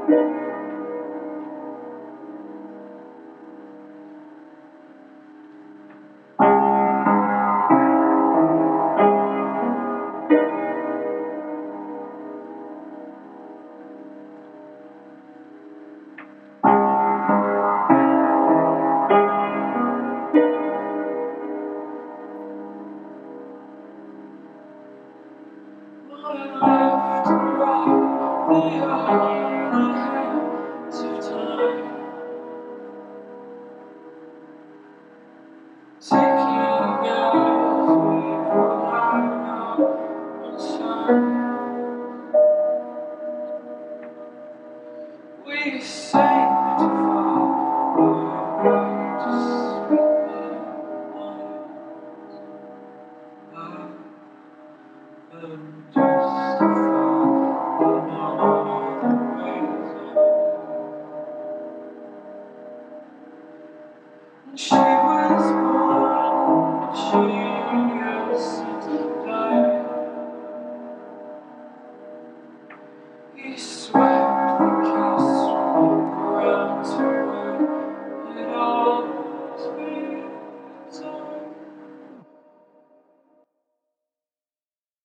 Left and right, they are the hands of time, taking as we pull out the sun. We sanctify our right to speak the words, justify in all the ways. She